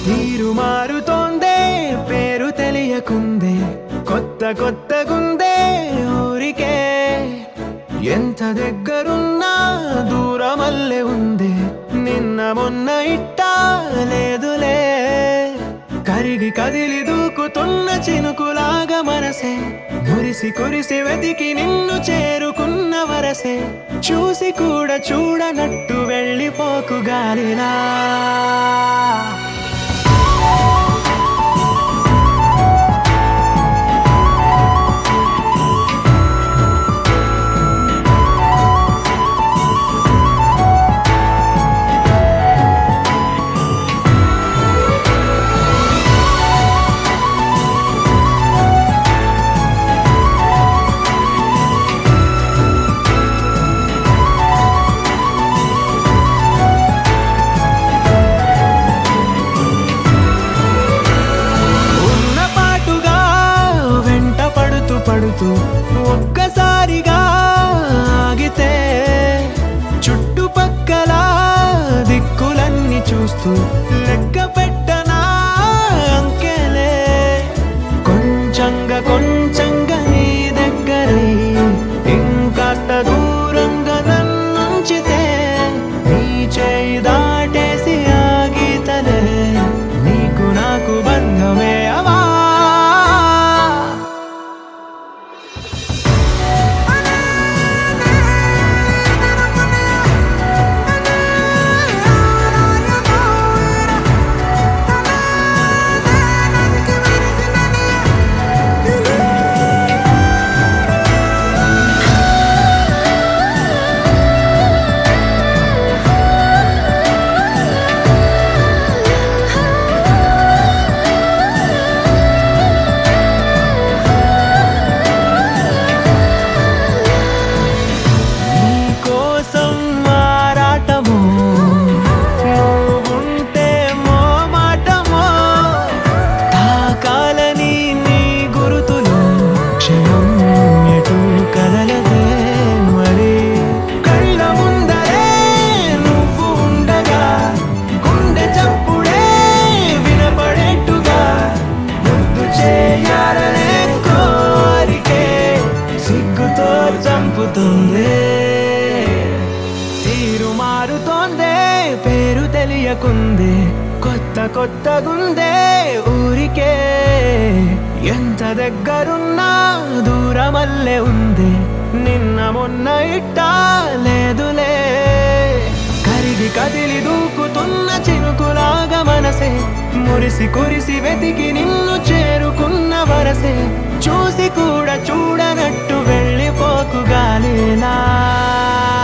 తీరు మారుతోందే పేరు తెలియకుందే కొత్త కొత్తగుందే ఊరికే ఎంత దగ్గరున్నా దూరమల్లే ఉంది నిన్న మొన్న ఇట్టా లేదులే కరిగి కదిలి దూకుతున్న చినుకులాగా మనసే మురిసి కురిసి వెతికి నిన్ను చేరుకున్న వరసే చూసి కూడా చూడనట్టు వెళ్ళిపోకు గాలిలా పడుతూ ఒక్కసారిగా ఆగితే చుట్టుపక్కల దిక్కులన్నీ చూస్తూ లెక్క పెట్టనా అంకెలే కొంచెంగా కొంచెంగా నీ దగ్గరై ఇంకాస్త దూరంగా నన్నుంచితే నీ చేయి దాటేసి ఆగితలే నీకు నాకు బంధమే అవా తీరు మారుతోందే పేరు తెలియకుందే కొత్త కొత్తగుందే ఊరికే ఎంత దగ్గరున్నా దూరమల్లే ఉంది నిన్న మొన్న ఇట్టా లేదులే కరిగి కదిలి దూకుతున్న చినుకులాగా మనసే మురిసి కురిసి వెతికి నిన్ను చేరుకున్న వరసే చూసి కూడా చూడనట్టు వెళ్ళిపోకు గాలిలా